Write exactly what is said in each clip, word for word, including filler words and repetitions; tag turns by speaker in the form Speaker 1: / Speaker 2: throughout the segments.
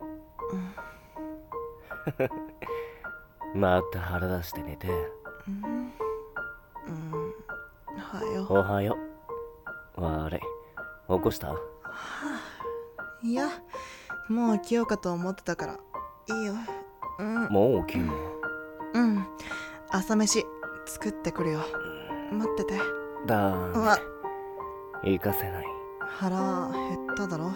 Speaker 1: また腹出して寝て。
Speaker 2: うん、うん、はよ。
Speaker 1: おはよう。悪い、起こした？
Speaker 2: いや、もう起きようかと思ってたからいいよ。うん、
Speaker 1: もう起きんの？
Speaker 2: うん、朝飯作ってくるよ。待ってて。
Speaker 1: だ
Speaker 2: うわ、
Speaker 1: ー行かせない。
Speaker 2: 腹減っただろ。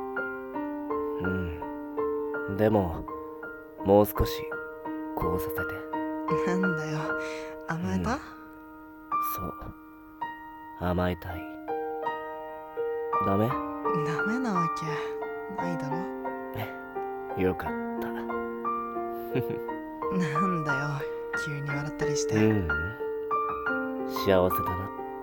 Speaker 1: うん、でももう少しこうさせて。
Speaker 2: なんだよ、甘えた？
Speaker 1: うん、そう甘えたい。ダメ？
Speaker 2: ダメなわけないだろ。
Speaker 1: よかった。
Speaker 2: なんだよ、急に笑ったりして。
Speaker 1: うん、幸せだなって。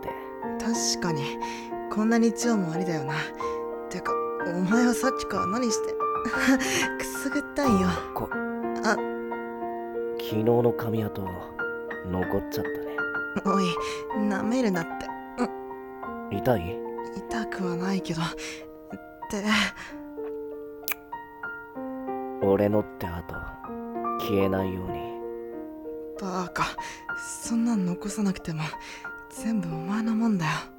Speaker 2: 確かにこんな日曜もありだよな。てかお前はさっきから何してくすぐったいよ。
Speaker 1: こ
Speaker 2: あ、
Speaker 1: 昨日の髪跡残っちゃったね。
Speaker 2: おい、舐めるなって。
Speaker 1: 痛い？
Speaker 2: 痛くはないけどって
Speaker 1: 俺のって後消えないように。
Speaker 2: バーカ、そんなん残さなくても全部お前のもんだよ。